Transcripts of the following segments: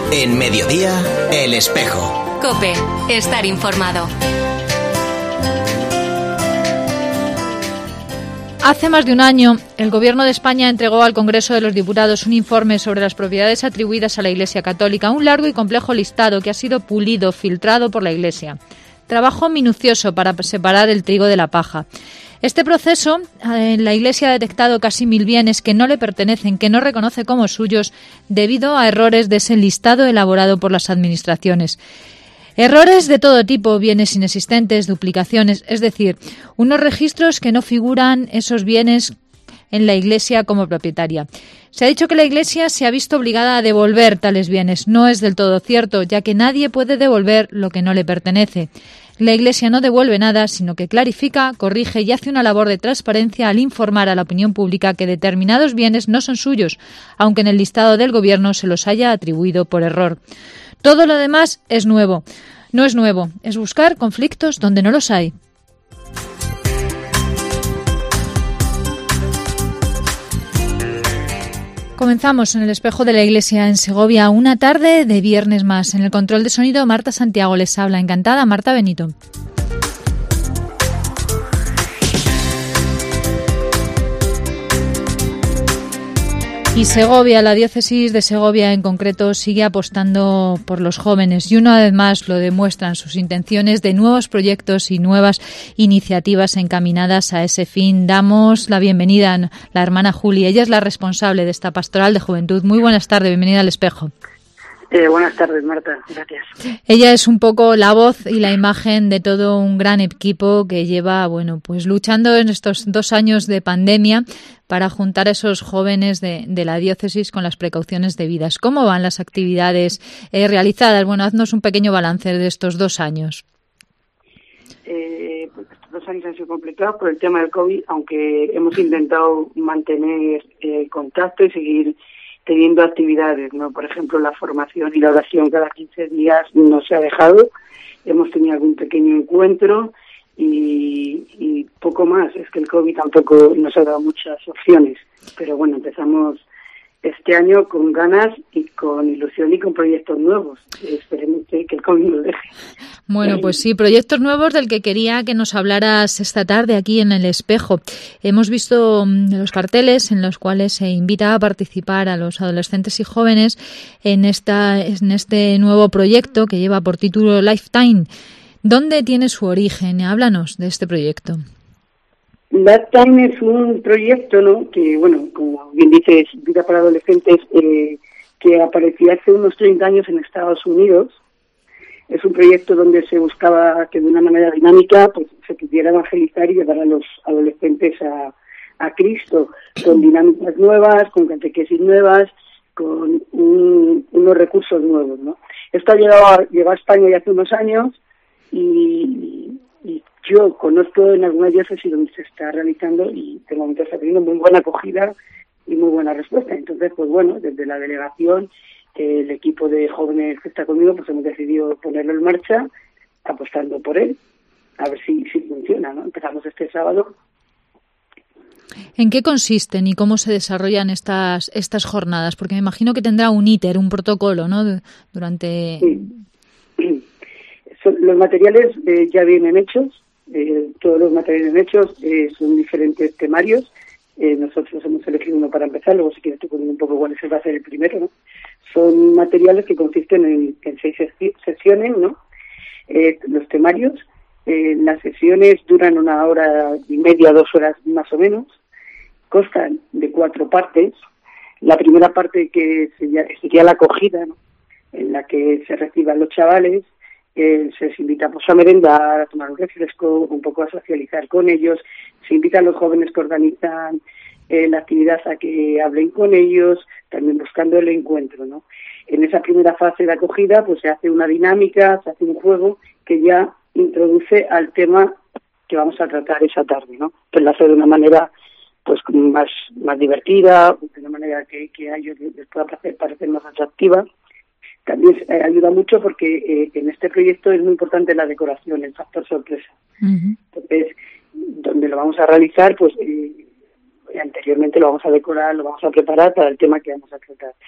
En Mediodía, El Espejo. COPE, estar informado. Hace más de un año, el Gobierno de España entregó al Congreso de los Diputados un informe sobre las propiedades atribuidas a la Iglesia Católica, un largo y complejo listado que ha sido pulido, filtrado por la Iglesia. Trabajo minucioso para separar el trigo de la paja. Este proceso, la Iglesia ha detectado casi 1.000 bienes que no le pertenecen, que no reconoce como suyos, debido a errores de ese listado elaborado por las administraciones. Errores de todo tipo, bienes inexistentes, duplicaciones, es decir, unos registros que no figuran esos bienes en la Iglesia como propietaria. Se ha dicho que la Iglesia se ha visto obligada a devolver tales bienes. No es del todo cierto, ya que nadie puede devolver lo que no le pertenece. La Iglesia no devuelve nada, sino que clarifica, corrige y hace una labor de transparencia al informar a la opinión pública que determinados bienes no son suyos, aunque en el listado del Gobierno se los haya atribuido por error. Todo lo demás es nuevo. No es nuevo, es buscar conflictos donde no los hay. Comenzamos en el Espejo de la Iglesia en Segovia, una tarde de viernes más. En el control de sonido, Marta Santiago les habla. Encantada, Marta Benito. Y Segovia, la diócesis de Segovia en concreto, sigue apostando por los jóvenes y una vez más lo demuestran sus intenciones de nuevos proyectos y nuevas iniciativas encaminadas a ese fin. Damos la bienvenida a la hermana Juli, ella es la responsable de esta pastoral de juventud. Muy buenas tardes, bienvenida al Espejo. Buenas tardes, Marta, gracias. Ella es un poco la voz y la imagen de todo un gran equipo que lleva, pues luchando en estos 2 años de pandemia para juntar a esos jóvenes de la diócesis con las precauciones debidas. ¿Cómo van las actividades realizadas? Haznos un pequeño balance de estos 2 años. Pues estos 2 años han sido complicados por el tema del COVID, aunque hemos intentado mantener contacto y seguir teniendo actividades, ¿no? Por ejemplo, la formación y la oración cada 15 días no se ha dejado. Hemos tenido algún pequeño encuentro y poco más. Es que el COVID tampoco nos ha dado muchas opciones. Pero bueno, empezamos este año con ganas y con ilusión y con proyectos nuevos. Esperemos que el COVID nos deje. Pues sí, proyectos nuevos del que quería que nos hablaras esta tarde aquí en El Espejo. Hemos visto los carteles en los cuales se invita a participar a los adolescentes y jóvenes en este nuevo proyecto que lleva por título Lifetime. ¿Dónde tiene su origen? Háblanos de este proyecto. Lifetime es un proyecto, ¿no? Que, como bien dices, Vida para Adolescentes, que apareció hace unos 30 años en Estados Unidos. Es un proyecto donde se buscaba que de una manera dinámica pues se pudiera evangelizar y llevar a los adolescentes a Cristo, con dinámicas nuevas, con catequesis nuevas, con unos recursos nuevos, ¿no? Esto llegó a España ya hace unos años y yo conozco en algunas diócesis donde se está realizando y de momento está teniendo muy buena acogida y muy buena respuesta. Entonces, desde la delegación, el equipo de jóvenes que está conmigo, pues hemos decidido ponerlo en marcha, apostando por él, a ver si funciona, ¿no? Empezamos este sábado. ¿En qué consisten y cómo se desarrollan estas jornadas? Porque me imagino que tendrá un un protocolo, ¿no? Durante... Sí. Los materiales ya vienen hechos, todos los materiales hechos son diferentes temarios. Nosotros hemos elegido uno para empezar, luego si quieres te cuento un poco cuál va a ser el primero, ¿no? Son materiales que consisten en 6 sesiones, ¿no? Los temarios, las sesiones duran 1 hora y media, 2 horas más o menos, constan de 4 partes. La primera parte que sería la acogida, ¿no? En la que se reciban los chavales, se les invita a merendar, a tomar un refresco, un poco a socializar con ellos, se invita a los jóvenes que organizan la actividad a que hablen con ellos, también buscando el encuentro, ¿no? En esa primera fase de acogida pues se hace una dinámica, se hace un juego que ya introduce al tema que vamos a tratar esa tarde, ¿no? Pues lo hace de una manera pues más divertida, de una manera que a ellos les pueda parecer más atractiva. También ayuda mucho porque en este proyecto es muy importante la decoración, el factor sorpresa. Uh-huh. Entonces, donde lo vamos a realizar, pues anteriormente lo vamos a decorar, lo vamos a preparar para el tema que vamos a tratar.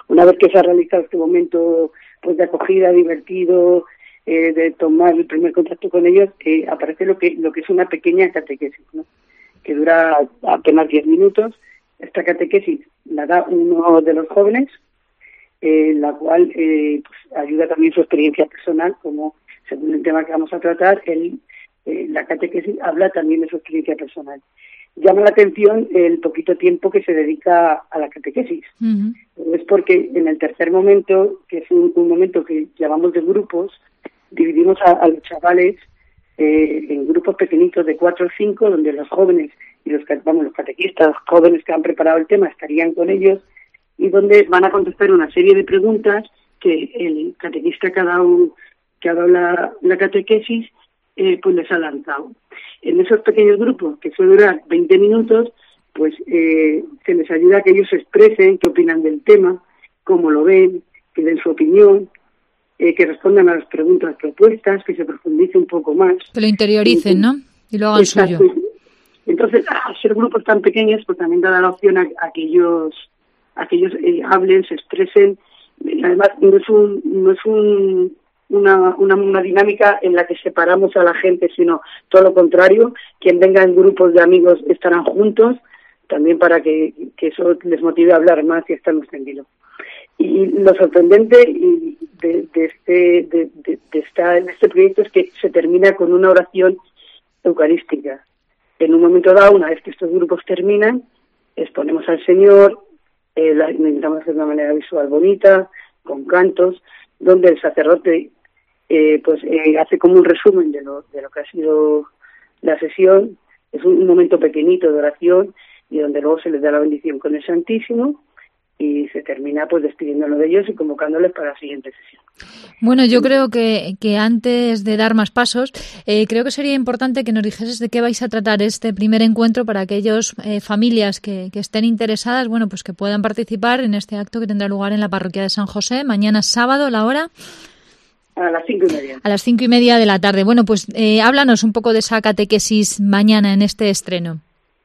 Una vez que se ha realizado este momento pues de acogida, divertido, de tomar el primer contacto con ellos, aparece lo que es una pequeña catequesis, ¿no? Que dura apenas 10 minutos. Esta catequesis la da uno de los jóvenes, la cual pues ayuda también su experiencia personal, como según el tema que vamos a tratar, la catequesis habla también de su experiencia personal. Llama la atención el poquito tiempo que se dedica a la catequesis. Uh-huh. Es porque en el tercer momento, que es un momento que llamamos de grupos, dividimos a los chavales en grupos pequeñitos de 4 o 5, donde los jóvenes y los catequistas jóvenes que han preparado el tema estarían con ellos, y donde van a contestar una serie de preguntas que el catequista que ha dado la catequesis pues les ha lanzado. En esos pequeños grupos, que suele durar 20 minutos, pues se les ayuda a que ellos se expresen qué opinan del tema, cómo lo ven, que den su opinión, que respondan a las preguntas propuestas, que se profundice un poco más. Que lo interioricen, ¿no? Y lo hagan exacto. Suyo. Entonces, al ser grupos tan pequeños, pues también da la opción a que ellos hablen, se expresen. Además, no es una dinámica en la que separamos a la gente, sino todo lo contrario. Quien venga en grupos de amigos estarán juntos, también para que eso les motive a hablar más y estar más tranquilos. Y lo sorprendente de este proyecto es que se termina con una oración eucarística. En un momento dado, una vez que estos grupos terminan, exponemos al Señor, la intentamos hacer de una manera visual bonita, con cantos, donde el sacerdote hace como un resumen de lo que ha sido la sesión. Es un momento pequeñito de oración y donde luego se les da la bendición con el Santísimo y se termina pues despidiéndolo de ellos y convocándoles para la siguiente sesión. Bueno, yo creo que antes de dar más pasos, creo que sería importante que nos dijeses de qué vais a tratar este primer encuentro para aquellas familias que estén interesadas, bueno, pues que puedan participar en este acto que tendrá lugar en la parroquia de San José, mañana sábado, ¿la hora? A las 5:30. A las 5:30 de la tarde. Bueno, pues háblanos un poco de esa catequesis mañana en este estreno.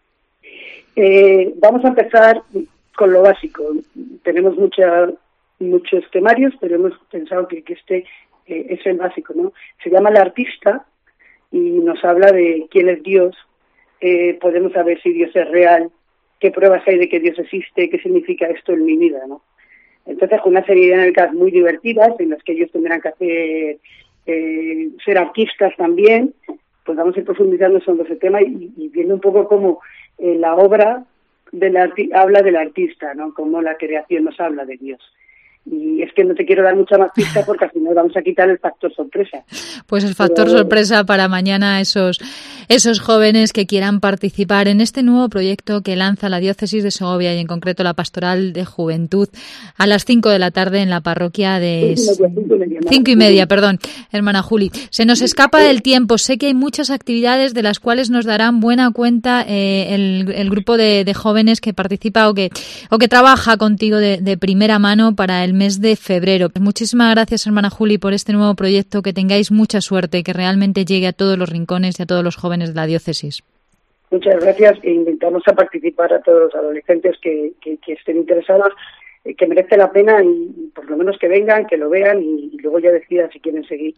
Vamos a empezar con lo básico. Tenemos muchos temarios, pero hemos pensado que este es el básico, ¿no? Se llama El Artista y nos habla de quién es Dios. Podemos saber si Dios es real, qué pruebas hay de que Dios existe, qué significa esto en mi vida, ¿no? Entonces, con una serie de dinámicas muy divertidas en las que ellos tendrán que hacer ser artistas también, pues vamos a ir profundizando sobre ese tema y viendo un poco cómo la obra habla del artista, ¿no? Como la creación nos habla de Dios. Y es que no te quiero dar mucha más pista porque al final vamos a quitar el factor sorpresa. Pues el factor sorpresa para mañana esos jóvenes que quieran participar en este nuevo proyecto que lanza la Diócesis de Segovia y en concreto la Pastoral de Juventud a las 5 de la tarde en la parroquia de 5:30, perdón, hermana Juli. Se nos escapa el tiempo. Sé que hay muchas actividades de las cuales nos darán buena cuenta el grupo de jóvenes que participa o que trabaja contigo de primera mano para el mes de febrero. Muchísimas gracias, hermana Juli, por este nuevo proyecto. Que tengáis mucha suerte, que realmente llegue a todos los rincones y a todos los jóvenes de la diócesis. Muchas gracias e invitamos a participar a todos los adolescentes que estén interesados, que merece la pena y por lo menos que vengan, que lo vean y luego ya decidan si quieren seguir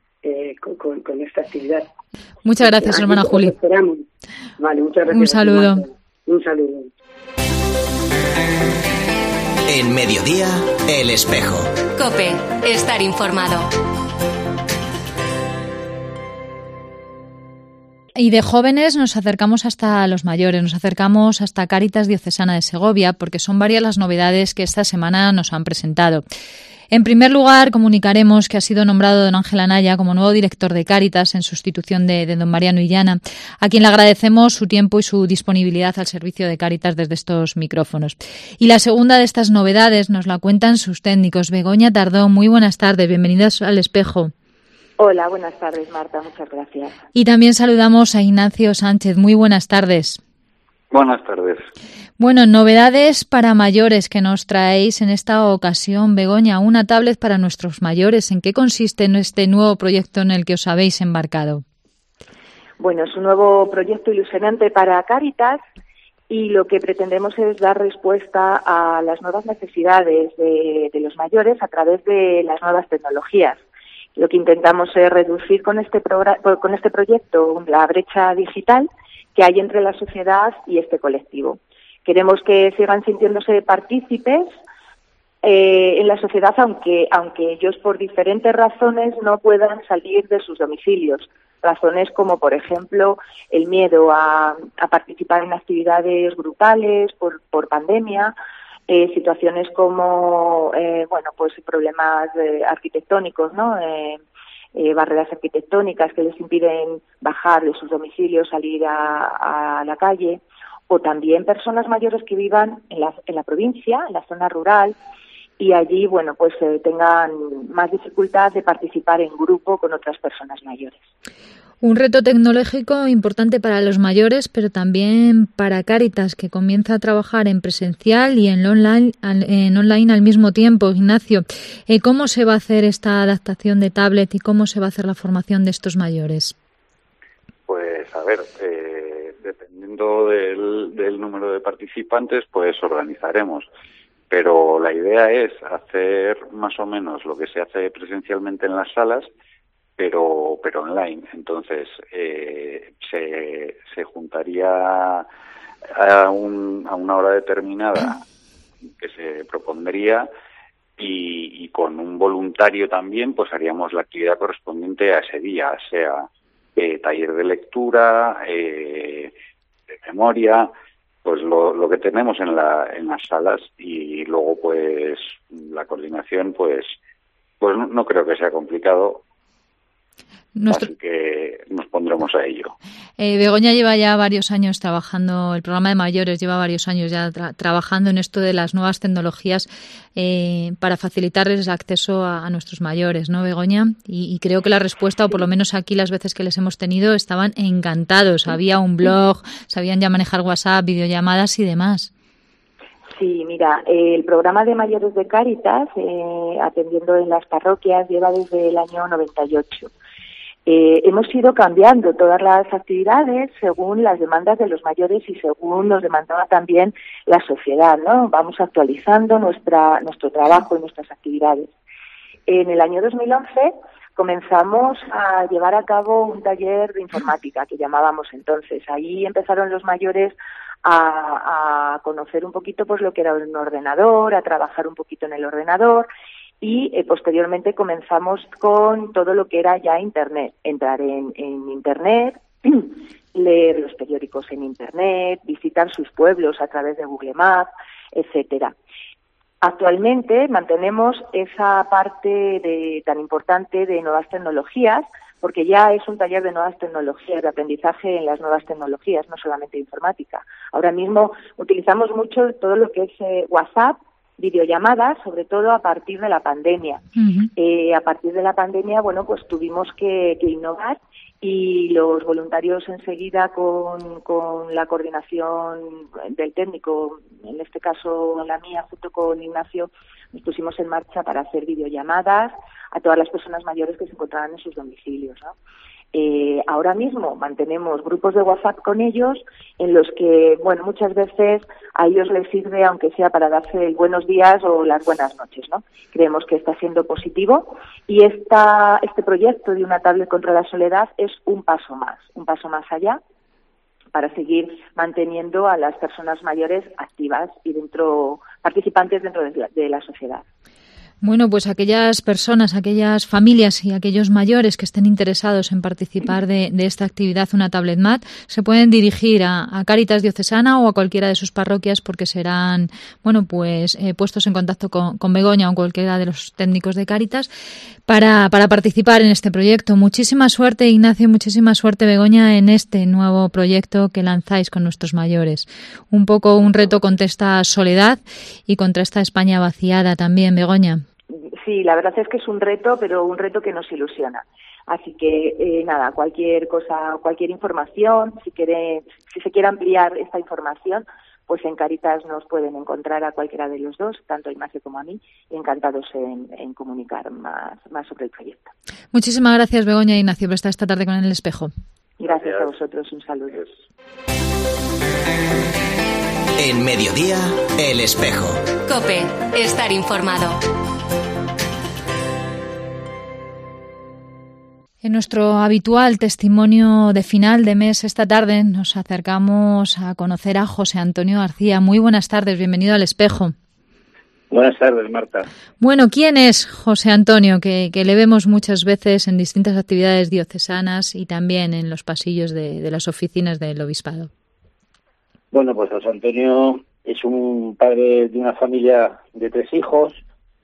con esta actividad. Muchas gracias, hermana Juli. Esperamos. Vale, muchas gracias. Un saludo. Un saludo. En Mediodía, El Espejo. COPE, estar informado. Y de jóvenes nos acercamos hasta los mayores, nos acercamos hasta Cáritas Diocesana de Segovia, porque son varias las novedades que esta semana nos han presentado. En primer lugar, comunicaremos que ha sido nombrado don Ángel Anaya como nuevo director de Cáritas en sustitución de don Mariano Illana, a quien le agradecemos su tiempo y su disponibilidad al servicio de Cáritas desde estos micrófonos. Y la segunda de estas novedades nos la cuentan sus técnicos. Begoña Tardó, muy buenas tardes, bienvenidas al Espejo. Hola, buenas tardes, Marta, muchas gracias. Y también saludamos a Ignacio Sánchez, muy buenas tardes. Buenas tardes. Bueno, novedades para mayores que nos traéis en esta ocasión, Begoña, una tablet para nuestros mayores. ¿En qué consiste este nuevo proyecto en el que os habéis embarcado? Bueno, es un nuevo proyecto ilusionante para Cáritas y lo que pretendemos es dar respuesta a las nuevas necesidades de los mayores a través de las nuevas tecnologías. Lo que intentamos es reducir con este proyecto la brecha digital que hay entre la sociedad y este colectivo. Queremos que sigan sintiéndose partícipes en la sociedad, aunque ellos por diferentes razones no puedan salir de sus domicilios. Razones como, por ejemplo, el miedo a participar en actividades grupales por pandemia, situaciones como, pues problemas arquitectónicos, ¿no? Barreras arquitectónicas que les impiden bajar de sus domicilios, salir a la calle, o también personas mayores que vivan en la provincia, en la zona rural, y allí, tengan más dificultad de participar en grupo con otras personas mayores. Un reto tecnológico importante para los mayores, pero también para Cáritas, que comienza a trabajar en presencial y en online al mismo tiempo. Ignacio, ¿cómo se va a hacer esta adaptación de tablet y cómo se va a hacer la formación de estos mayores? Pues, a ver, dependiendo del número de participantes, pues organizaremos. Pero la idea es hacer más o menos lo que se hace presencialmente en las salas, pero online. Entonces se juntaría a una hora determinada que se propondría y con un voluntario también pues haríamos la actividad correspondiente a ese día, sea taller de lectura, de memoria, pues lo que tenemos en las salas, y luego pues la coordinación pues no creo que sea complicado. Así que nos pondremos a ello. Begoña lleva ya varios años trabajando, el programa de mayores lleva varios años ya trabajando en esto de las nuevas tecnologías para facilitarles el acceso a nuestros mayores, ¿no, Begoña? Y creo que la respuesta, o por lo menos aquí las veces que les hemos tenido, estaban encantados. Había un blog, sabían ya manejar WhatsApp, videollamadas y demás. Sí, mira, el programa de mayores de Cáritas, atendiendo en las parroquias, lleva desde el año 98. Hemos ido cambiando todas las actividades según las demandas de los mayores y según nos demandaba también la sociedad, ¿no? Vamos actualizando nuestro trabajo y nuestras actividades. En el año 2011 comenzamos a llevar a cabo un taller de informática que llamábamos entonces. Ahí empezaron los mayores a conocer un poquito pues lo que era un ordenador, a trabajar un poquito en el ordenador. Y posteriormente comenzamos con todo lo que era ya Internet, entrar en Internet, leer los periódicos en Internet, visitar sus pueblos a través de Google Maps, etcétera. Actualmente mantenemos esa parte tan importante de nuevas tecnologías, porque ya es un taller de nuevas tecnologías, de aprendizaje en las nuevas tecnologías, no solamente informática. Ahora mismo utilizamos mucho todo lo que es WhatsApp, videollamadas, sobre todo a partir de la pandemia. A partir de la pandemia, pues tuvimos que innovar, y los voluntarios enseguida con la coordinación del técnico, en este caso la mía, junto con Ignacio, nos pusimos en marcha para hacer videollamadas a todas las personas mayores que se encontraban en sus domicilios, ¿no? Ahora mismo mantenemos grupos de WhatsApp con ellos en los que, muchas veces a ellos les sirve, aunque sea para darse el buenos días o las buenas noches, ¿no? Creemos que está siendo positivo, y este proyecto de una tablet contra la soledad es un paso más allá para seguir manteniendo a las personas mayores activas y participantes dentro de la sociedad. Bueno, pues aquellas personas, aquellas familias y aquellos mayores que estén interesados en participar de esta actividad, una Tablet Mat, se pueden dirigir a Cáritas Diocesana o a cualquiera de sus parroquias, porque serán, puestos en contacto con Begoña o cualquiera de los técnicos de Cáritas para participar en este proyecto. Muchísima suerte, Ignacio, muchísima suerte, Begoña, en este nuevo proyecto que lanzáis con nuestros mayores. Un poco un reto contra esta soledad y contra esta España vaciada también, Begoña. Sí, la verdad es que es un reto, pero un reto que nos ilusiona. Así que, cualquier cosa, cualquier información, si se quiere ampliar esta información, pues en Cáritas nos pueden encontrar a cualquiera de los dos, tanto a Ignacio como a mí, encantados en comunicar más sobre el proyecto. Muchísimas gracias, Begoña e Ignacio, por estar esta tarde con El Espejo. Gracias a vosotros, un saludo. En Mediodía, El Espejo. COPE. Estar informado. En nuestro habitual testimonio de final de mes esta tarde nos acercamos a conocer a José Antonio García. Muy buenas tardes, bienvenido al Espejo. Buenas tardes, Marta. Bueno, ¿quién es José Antonio? Que le vemos muchas veces en distintas actividades diocesanas y también en los pasillos de las oficinas del obispado. Bueno, pues José Antonio es un padre de una familia de 3 hijos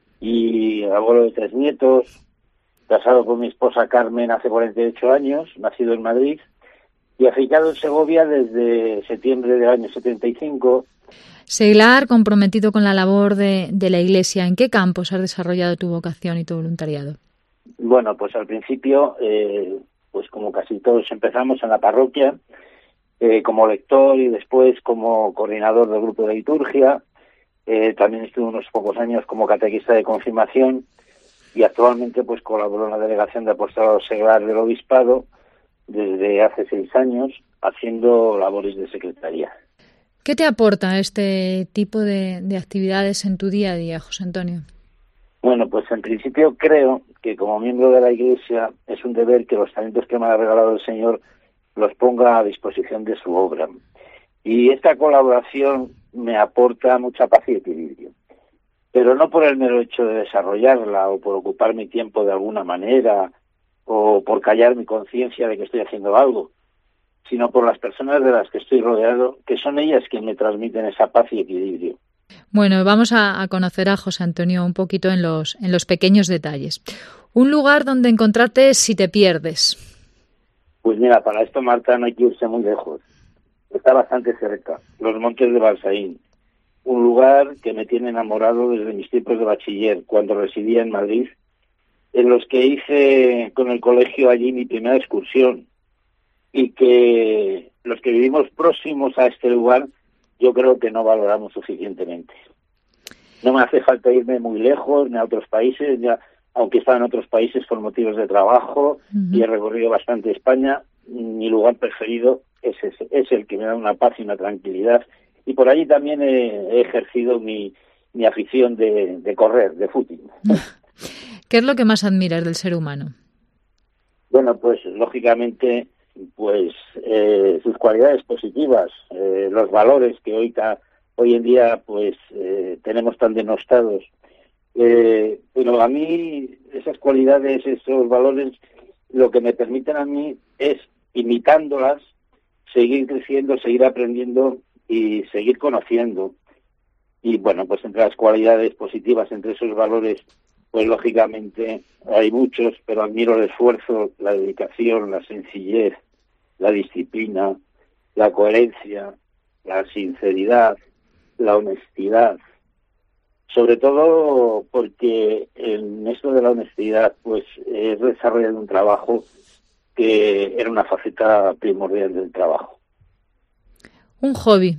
y abuelo de 3 nietos, casado con mi esposa Carmen hace 48 años, nacido en Madrid y afincado en Segovia desde septiembre del año 75. Seglar, comprometido con la labor de la Iglesia. ¿En qué campos has desarrollado tu vocación y tu voluntariado? Bueno, pues al principio, pues como casi todos empezamos en la parroquia, como lector y después como coordinador del grupo de liturgia. También estuve unos pocos años como catequista de confirmación y actualmente pues colaboro en la delegación de apostolado seglar del obispado desde hace 6 años haciendo labores de secretaría. ¿Qué te aporta este tipo de actividades en tu día a día, José Antonio? Bueno, pues en principio creo que como miembro de la Iglesia es un deber que los talentos que me ha regalado el Señor los ponga a disposición de su obra. Y esta colaboración me aporta mucha paz y equilibrio. Pero no por el mero hecho de desarrollarla o por ocupar mi tiempo de alguna manera o por callar mi conciencia de que estoy haciendo algo, sino por las personas de las que estoy rodeado, que son ellas quienes me transmiten esa paz y equilibrio. Bueno, vamos a conocer a José Antonio un poquito en los pequeños detalles. Un lugar donde encontrarte si te pierdes. Pues mira, para esto, Marta, no hay que irse muy lejos. Está bastante cerca, los Montes de Balsaín. Un lugar que me tiene enamorado desde mis tiempos de bachiller, cuando residía en Madrid, en los que hice con el colegio allí mi primera excursión, y que los que vivimos próximos a este lugar yo creo que no valoramos suficientemente. No me hace falta irme muy lejos, ni a otros países, ya, aunque he estado en otros países por motivos de trabajo y he recorrido bastante España. Mi lugar preferido es ese, es el que me da una paz y una tranquilidad. Y por allí también he ejercido mi afición de correr, de footing. ¿Qué es lo que más admiras del ser humano? Bueno, pues lógicamente, pues sus cualidades positivas, los valores que hoy en día pues tenemos tan denostados. Pero a mí esas cualidades, esos valores, lo que me permiten a mí es, imitándolas, seguir creciendo, seguir aprendiendo y seguir conociendo. Y bueno, pues entre las cualidades positivas, entre esos valores, pues lógicamente hay muchos, pero admiro el esfuerzo, la dedicación, la sencillez, la disciplina, la coherencia, la sinceridad, la honestidad. Sobre todo porque en esto de la honestidad, pues he desarrollado un trabajo que era una faceta primordial del trabajo. Un hobby.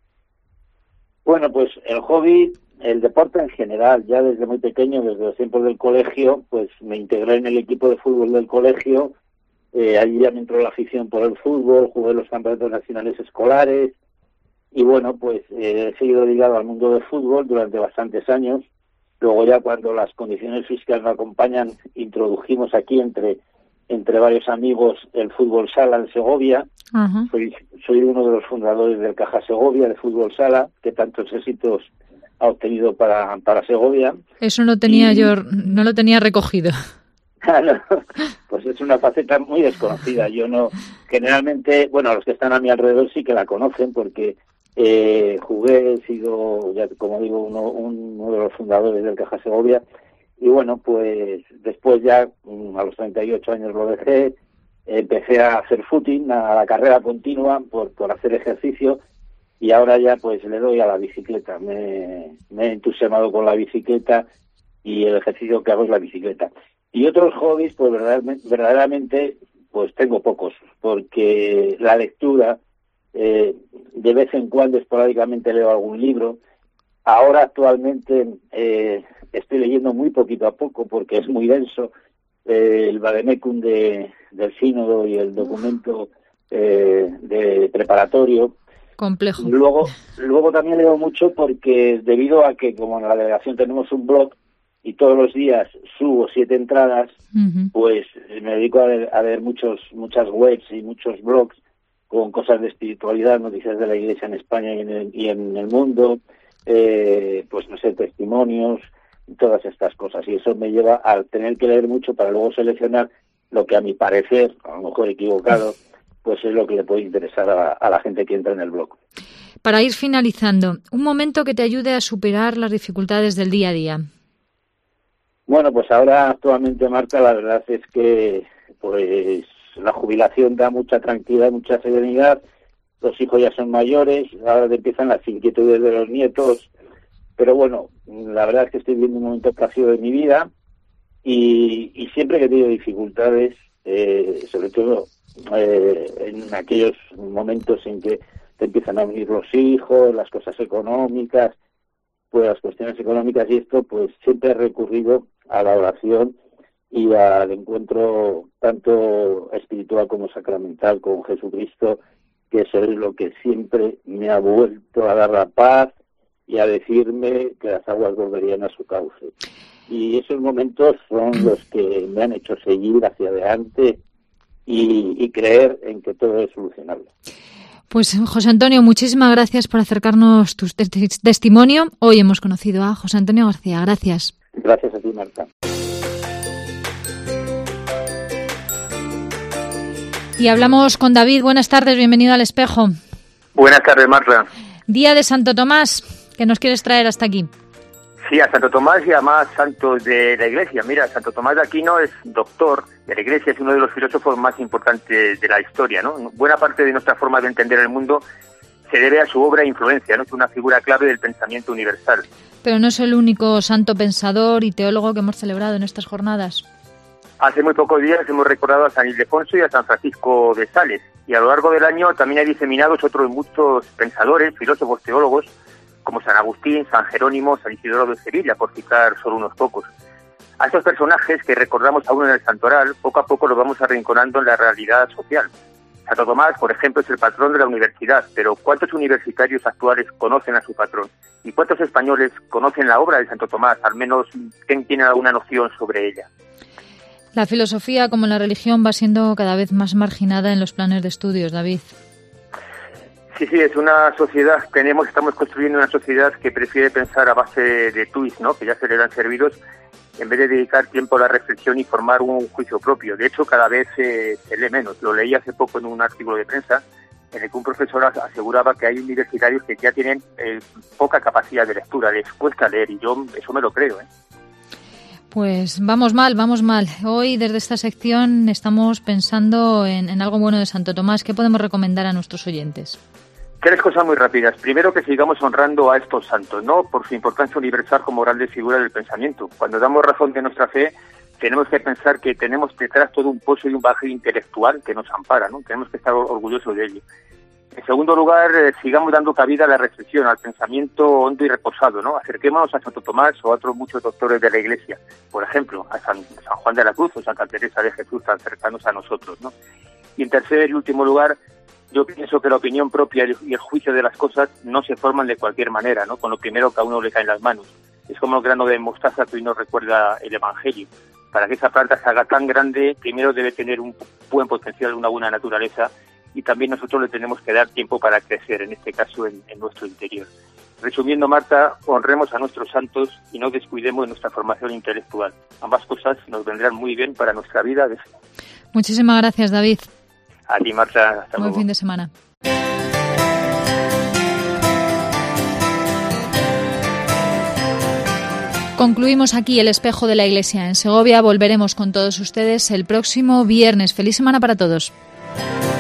Bueno, pues el hobby, el deporte en general, ya desde muy pequeño, desde los tiempos del colegio, pues me integré en el equipo de fútbol del colegio. Allí ya me entró la afición por el fútbol, jugué los campeonatos nacionales escolares y bueno, pues he seguido ligado al mundo del fútbol durante bastantes años. Luego ya cuando las condiciones físicas me acompañan, introdujimos aquí entre varios amigos el fútbol sala en Segovia. Uh-huh. Soy uno de los fundadores del Caja Segovia de fútbol sala, que tantos éxitos ha obtenido para Segovia. Eso no tenía yo, no lo tenía recogido. Claro, pues es una faceta muy desconocida. Yo no, generalmente, bueno, los que están a mi alrededor sí que la conocen porque jugué, he sido, ya como digo, uno de los fundadores del Caja Segovia. Y bueno, pues después ya a los 38 años lo dejé, empecé a hacer footing, a la carrera continua por hacer ejercicio y ahora ya pues le doy a la bicicleta. Me he entusiasmado con la bicicleta y el ejercicio que hago es la bicicleta. Y otros hobbies, pues verdaderamente pues tengo pocos, porque la lectura, de vez en cuando esporádicamente leo algún libro. Ahora actualmente estoy leyendo muy poquito a poco porque es muy denso el vademecum del sínodo y el documento de preparatorio. Complejo. Luego también leo mucho porque debido a que como en la delegación tenemos un blog y todos los días subo 7 entradas, pues me dedico a leer muchas webs y muchos blogs con cosas de espiritualidad, noticias de la Iglesia en España y en el mundo, pues no sé, testimonios, todas estas cosas. Y eso me lleva a tener que leer mucho para luego seleccionar lo que a mi parecer, a lo mejor equivocado, pues es lo que le puede interesar a la gente que entra en el blog. Para ir finalizando, un momento que te ayude a superar las dificultades del día a día. Bueno, pues ahora actualmente, Marta, la verdad es que pues la jubilación da mucha tranquilidad, mucha serenidad. Los hijos ya son mayores, ahora empiezan las inquietudes de los nietos. Pero bueno, la verdad es que estoy viviendo un momento plácido de mi vida y siempre que he tenido dificultades, sobre todo en aquellos momentos en que te empiezan a venir los hijos, las cosas económicas, pues las cuestiones económicas y esto, pues siempre he recurrido a la oración y al encuentro tanto espiritual como sacramental con Jesucristo, que eso es lo que siempre me ha vuelto a dar la paz y a decirme que las aguas volverían a su cauce. Y esos momentos son los que me han hecho seguir hacia adelante y creer en que todo es solucionable. Pues José Antonio, muchísimas gracias por acercarnos tu testimonio. Hoy hemos conocido a José Antonio García. Gracias. Gracias a ti, Marta. Y hablamos con David. Buenas tardes, bienvenido al Espejo. Buenas tardes, Marta. Día de Santo Tomás, ¿qué nos quieres traer hasta aquí? Sí, a Santo Tomás y a más santos de la Iglesia. Mira, Santo Tomás de Aquino es doctor de la Iglesia, es uno de los filósofos más importantes de la historia, ¿no? Buena parte de nuestra forma de entender el mundo se debe a su obra e influencia, ¿no? Es una figura clave del pensamiento universal. Pero no es el único santo pensador y teólogo que hemos celebrado en estas jornadas. Hace muy pocos días hemos recordado a San Ildefonso y a San Francisco de Sales, y a lo largo del año también hay diseminados otros muchos pensadores, filósofos, teólogos, como San Agustín, San Jerónimo, San Isidoro de Sevilla, por citar solo unos pocos. A estos personajes que recordamos aún en el santoral, poco a poco los vamos arrinconando en la realidad social. Santo Tomás, por ejemplo, es el patrón de la universidad, pero ¿cuántos universitarios actuales conocen a su patrón? ¿Y cuántos españoles conocen la obra de Santo Tomás? Al menos, ¿quién tiene alguna noción sobre ella? La filosofía, como la religión, va siendo cada vez más marginada en los planes de estudios, David. Sí, es una sociedad, estamos construyendo una sociedad que prefiere pensar a base de tuits, ¿no? Que ya se le dan servidos, en vez de dedicar tiempo a la reflexión y formar un juicio propio. De hecho, cada vez se lee menos. Lo leí hace poco en un artículo de prensa en el que un profesor aseguraba que hay universitarios que ya tienen poca capacidad de lectura, les cuesta leer, y yo eso me lo creo, ¿eh? Pues vamos mal. Hoy, desde esta sección, estamos pensando en algo bueno de Santo Tomás. ¿Qué podemos recomendar a nuestros oyentes? 3 cosas muy rápidas. Primero, que sigamos honrando a estos santos, ¿no? Por su importancia universal como grandes figuras del pensamiento. Cuando damos razón de nuestra fe, tenemos que pensar que tenemos detrás todo un pozo y un bagaje intelectual que nos ampara, ¿no? Tenemos que estar orgullosos de ello. En segundo lugar, sigamos dando cabida a la reflexión, al pensamiento hondo y reposado, ¿no? Acerquémonos a Santo Tomás o a otros muchos doctores de la Iglesia. Por ejemplo, a San Juan de la Cruz o Santa Teresa de Jesús, tan cercanos a nosotros, ¿no? Y en tercer y último lugar, yo pienso que la opinión propia y el juicio de las cosas no se forman de cualquier manera, ¿no? Con lo primero que a uno le cae en las manos. Es como el grano de mostaza que hoy nos recuerda el Evangelio. Para que esa planta se haga tan grande, primero debe tener un buen potencial, una buena naturaleza, y también nosotros le tenemos que dar tiempo para crecer, en este caso en nuestro interior. Resumiendo, Marta, honremos a nuestros santos y no descuidemos nuestra formación intelectual. Ambas cosas nos vendrán muy bien para nuestra vida de fe. Muchísimas gracias, David. A ti, Marta. Hasta luego. Buen fin de semana. Concluimos aquí el Espejo de la Iglesia en Segovia. Volveremos con todos ustedes el próximo viernes. Feliz semana para todos.